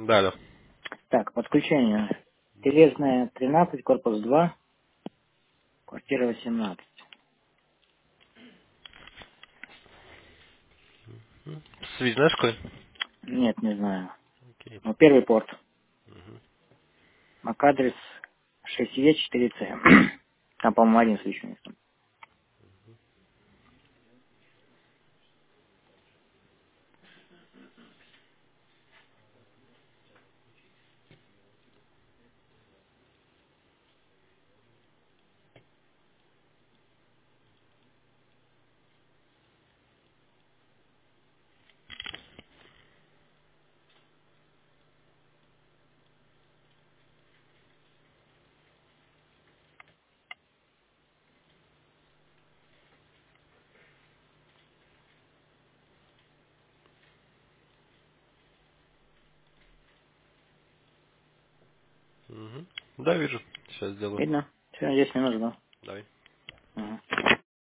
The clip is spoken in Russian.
Да, да. Так, подключение. Телезная 13, корпус 2, квартира 18. Связь знаешь какой? Нет, не знаю. Окей. Ну, первый порт. MAC-адрес 6E4C. Там, по-моему, один свечу у них там. Мгм. Да, вижу. Сейчас сделаю. Видно? Все, 10 минут жду. Давай. Ага.